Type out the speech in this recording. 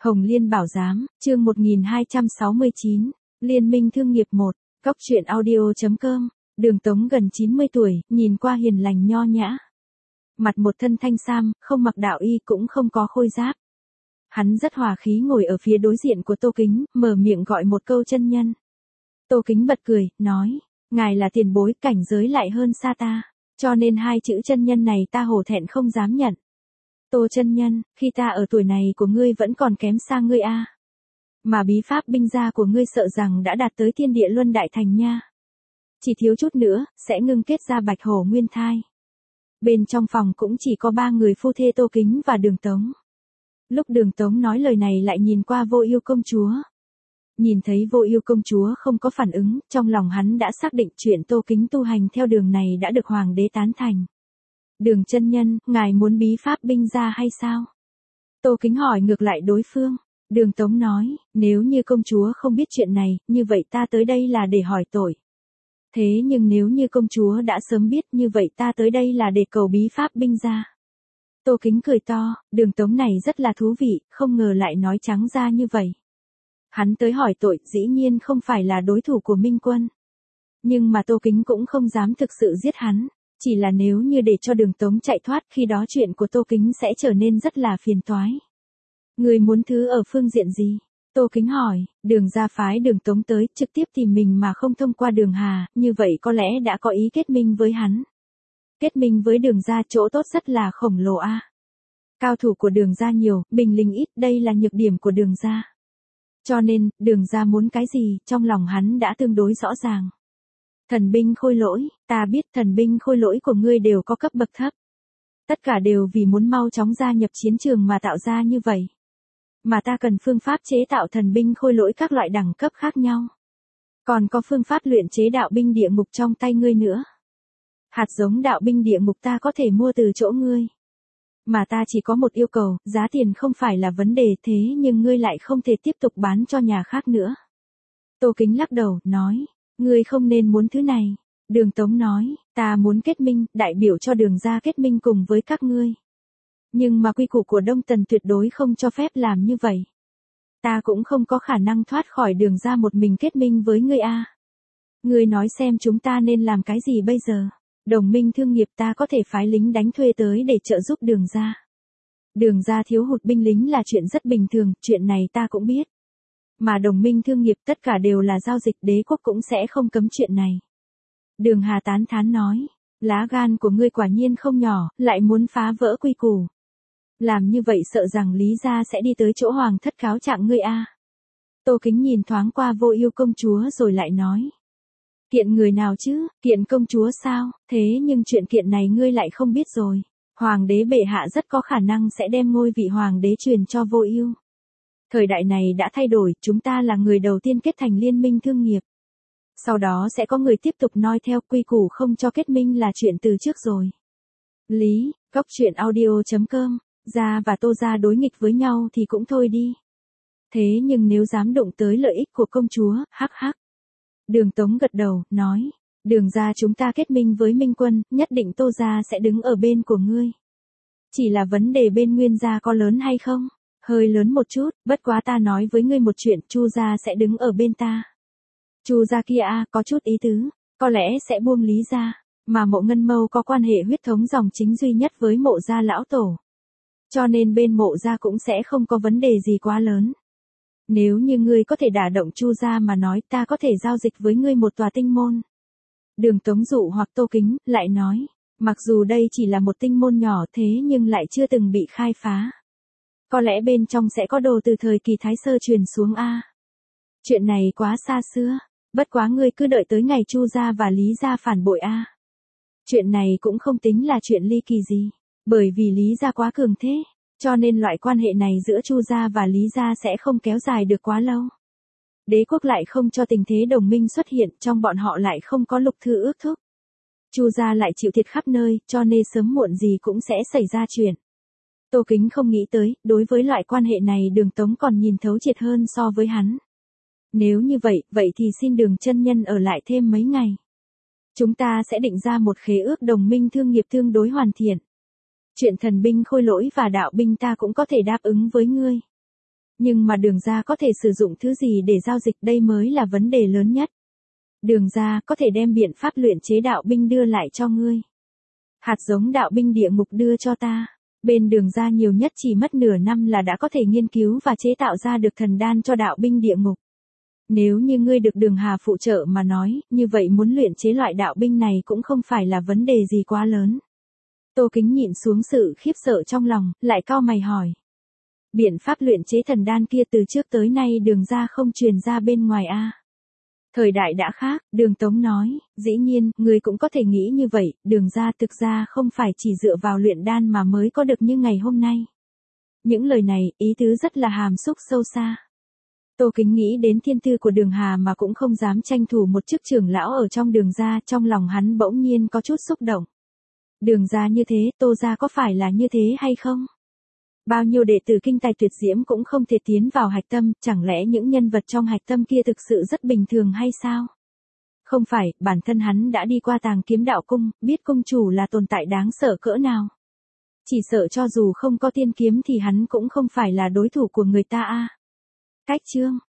Hồng Liên Bảo Giám, chương 1269, Liên minh thương nghiệp 1, Cóc truyện audio.com, Đường Tống gần 90 tuổi, nhìn qua hiền lành nho nhã. Mặt một thân thanh sam, không mặc đạo y cũng không có khôi giáp. Hắn rất hòa khí ngồi ở phía đối diện của Tô Kính, mở miệng gọi một câu chân nhân. Tô Kính bật cười, nói, ngài là tiền bối, cảnh giới lại hơn xa ta, cho nên hai chữ chân nhân này ta hổ thẹn không dám nhận. Tô chân nhân, khi ta ở tuổi này của ngươi vẫn còn kém xa ngươi a. Mà bí pháp binh gia của ngươi sợ rằng đã đạt tới thiên địa luân đại thành nha. Chỉ thiếu chút nữa, sẽ ngưng kết ra bạch hổ nguyên thai. Bên trong phòng cũng chỉ có ba người phu thê Tô Kính và Đường Tống. Lúc Đường Tống nói lời này lại nhìn qua Vô Ưu công chúa. Nhìn thấy Vô Ưu công chúa không có phản ứng, trong lòng hắn đã xác định chuyện Tô Kính tu hành theo đường này đã được hoàng đế tán thành. Đường chân nhân, ngài muốn bí pháp binh gia hay sao? Tô Kính hỏi ngược lại đối phương. Đường Tống nói, nếu như công chúa không biết chuyện này, như vậy ta tới đây là để hỏi tội. Thế nhưng nếu như công chúa đã sớm biết, như vậy ta tới đây là để cầu bí pháp binh gia. Tô Kính cười to, Đường Tống này rất là thú vị, không ngờ lại nói trắng ra như vậy. Hắn tới hỏi tội, dĩ nhiên không phải là đối thủ của Minh Quân. Nhưng mà Tô Kính cũng không dám thực sự giết hắn. Chỉ là nếu như để cho Đường Tống chạy thoát, khi đó chuyện của Tô Kính sẽ trở nên rất là phiền toái. Người muốn thứ ở phương diện gì? Tô Kính hỏi, Đường gia phái Đường Tống tới, trực tiếp tìm mình mà không thông qua Đường Hà, như vậy có lẽ đã có ý kết minh với hắn. Kết minh với Đường gia chỗ tốt rất là khổng lồ a. Cao thủ của Đường gia nhiều, binh lính ít, đây là nhược điểm của Đường gia. Cho nên, Đường gia muốn cái gì, trong lòng hắn đã tương đối rõ ràng. Thần binh khôi lỗi, ta biết thần binh khôi lỗi của ngươi đều có cấp bậc thấp. Tất cả đều vì muốn mau chóng gia nhập chiến trường mà tạo ra như vậy. Mà ta cần phương pháp chế tạo thần binh khôi lỗi các loại đẳng cấp khác nhau. Còn có phương pháp luyện chế đạo binh địa ngục trong tay ngươi nữa. Hạt giống đạo binh địa ngục ta có thể mua từ chỗ ngươi. Mà ta chỉ có một yêu cầu, giá tiền không phải là vấn đề thế nhưng ngươi lại không thể tiếp tục bán cho nhà khác nữa. Tô Kính lắc đầu, nói. Ngươi không nên muốn thứ này. Đường Tống nói, ta muốn kết minh, đại biểu cho Đường gia kết minh cùng với các ngươi. Nhưng mà quy củ của Đông Tần tuyệt đối không cho phép làm như vậy. Ta cũng không có khả năng thoát khỏi Đường gia một mình kết minh với ngươi a. Ngươi nói xem chúng ta nên làm cái gì bây giờ? Đồng minh thương nghiệp ta có thể phái lính đánh thuê tới để trợ giúp Đường gia. Đường gia thiếu hụt binh lính là chuyện rất bình thường, chuyện này ta cũng biết. Mà đồng minh thương nghiệp tất cả đều là giao dịch, đế quốc cũng sẽ không cấm chuyện này. Đường Hà tán thán nói, lá gan của ngươi quả nhiên không nhỏ, lại muốn phá vỡ quy củ. Làm như vậy sợ rằng Lý gia sẽ đi tới chỗ hoàng thất cáo trạng ngươi a. Tô Kính nhìn thoáng qua Vô Ưu công chúa rồi lại nói. Kiện người nào chứ, kiện công chúa sao, thế nhưng chuyện kiện này ngươi lại không biết rồi. Hoàng đế bệ hạ rất có khả năng sẽ đem ngôi vị hoàng đế truyền cho Vô Ưu. Thời đại này đã thay đổi, chúng ta là người đầu tiên kết thành liên minh thương nghiệp. Sau đó sẽ có người tiếp tục noi theo, quy củ không cho kết minh là chuyện từ trước rồi. Lý, Cóc truyện audio.com, Gia và Tô gia đối nghịch với nhau thì cũng thôi đi. Thế nhưng nếu dám đụng tới lợi ích của công chúa, hắc hắc. Đường Tống gật đầu, nói, Đường gia chúng ta kết minh với Minh Quân, nhất định Tô gia sẽ đứng ở bên của ngươi. Chỉ là vấn đề bên Nguyên gia có lớn hay không? Hơi lớn một chút, bất quá ta nói với ngươi một chuyện, Chu gia sẽ đứng ở bên ta. Chu gia kia có chút ý tứ, có lẽ sẽ buông Lý gia, mà Mộ Ngân Mâu có quan hệ huyết thống dòng chính duy nhất với Mộ gia lão tổ. Cho nên bên Mộ gia cũng sẽ không có vấn đề gì quá lớn. Nếu như ngươi có thể đả động Chu gia mà nói, ta có thể giao dịch với ngươi một tòa tinh môn. Đường Tống dụ hoặc Tô Kính, lại nói, mặc dù đây chỉ là một tinh môn nhỏ thế nhưng lại chưa từng bị khai phá. Có lẽ bên trong sẽ có đồ từ thời kỳ Thái Sơ truyền xuống a. Chuyện này quá xa xưa, bất quá ngươi cứ đợi tới ngày Chu gia và Lý gia phản bội a. Chuyện này cũng không tính là chuyện ly kỳ gì, bởi vì Lý gia quá cường thế, cho nên loại quan hệ này giữa Chu gia và Lý gia sẽ không kéo dài được quá lâu. Đế quốc lại không cho tình thế đồng minh xuất hiện, trong bọn họ lại không có lục thư ước thúc. Chu gia lại chịu thiệt khắp nơi, cho nên sớm muộn gì cũng sẽ xảy ra chuyện. Tô Kính không nghĩ tới, đối với loại quan hệ này Đường Tống còn nhìn thấu triệt hơn so với hắn. Nếu như vậy, vậy thì xin Đường chân nhân ở lại thêm mấy ngày. Chúng ta sẽ định ra một khế ước đồng minh thương nghiệp tương đối hoàn thiện. Chuyện thần binh khôi lỗi và đạo binh ta cũng có thể đáp ứng với ngươi. Nhưng mà đường gia có thể sử dụng thứ gì để giao dịch, đây mới là vấn đề lớn nhất. Đường gia có thể đem biện pháp luyện chế đạo binh đưa lại cho ngươi. Hạt giống đạo binh địa ngục đưa cho ta. Bên đường gia nhiều nhất chỉ mất nửa năm là đã có thể nghiên cứu và chế tạo ra được thần đan cho đạo binh địa ngục. Nếu như ngươi được Đường Hà phụ trợ mà nói, như vậy muốn luyện chế loại đạo binh này cũng không phải là vấn đề gì quá lớn. Tô Kính nhịn xuống sự khiếp sợ trong lòng, lại cau mày hỏi. Biện pháp luyện chế thần đan kia từ trước tới nay Đường gia không truyền ra bên ngoài a? Thời đại đã khác, Đường Tống nói, dĩ nhiên, người cũng có thể nghĩ như vậy, Đường gia thực ra không phải chỉ dựa vào luyện đan mà mới có được như ngày hôm nay. Những lời này, ý tứ rất là hàm xúc sâu xa. Tô Kính nghĩ đến thiên tư của Đường Hà mà cũng không dám tranh thủ một chức trưởng lão ở trong Đường gia, trong lòng hắn bỗng nhiên có chút xúc động. Đường gia như thế, Tô gia có phải là như thế hay không? Bao nhiêu đệ tử kinh tài tuyệt diễm cũng không thể tiến vào hạch tâm, chẳng lẽ những nhân vật trong hạch tâm kia thực sự rất bình thường hay sao? Không phải, bản thân hắn đã đi qua Tàng Kiếm Đạo Cung, biết cung chủ là tồn tại đáng sợ cỡ nào. Chỉ sợ cho dù không có tiên kiếm thì hắn cũng không phải là đối thủ của người ta a. Cách chương